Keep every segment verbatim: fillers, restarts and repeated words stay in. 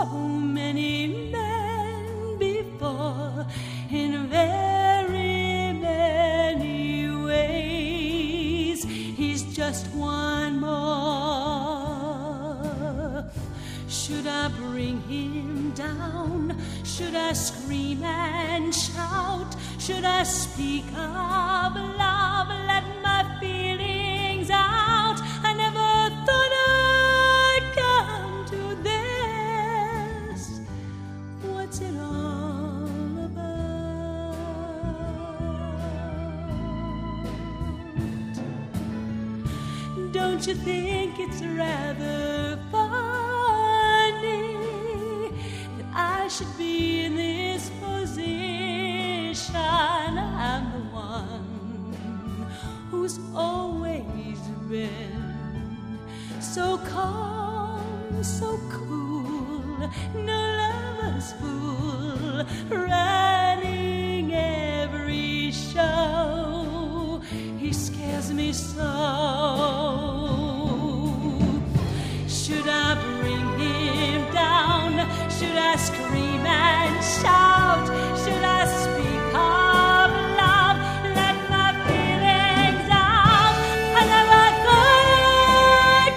so many men before in very many ways. He's just one more. Should I bring him down? Should I scream and shout? Should I speak of love? Let my feelings out. I never thought I'd come to this. What's it all about? Don't you think it's rather funny that I should be in this position? I'm the one who's always been so calm, so cool, no lover's fool, running every show. He scares me so. Should I bring him down? Should I scream and shout? Should I speak of love? Let my feelings out. I never thought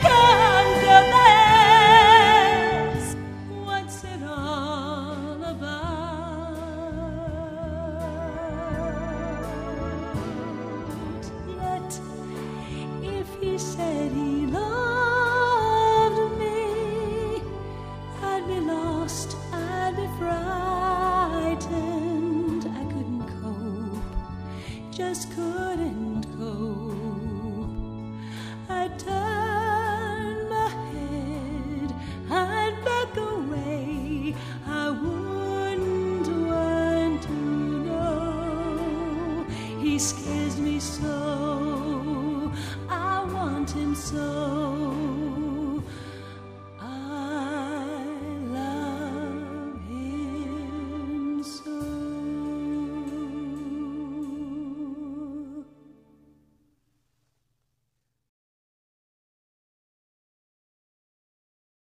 I'd come to this. What's it all about? Yet, if he said he loved me, I'd be lost, I'd be frightened. I couldn't cope, just couldn't cope. I'd turn my head, I'd back away. I wouldn't want to know. He scares me so, I want him so.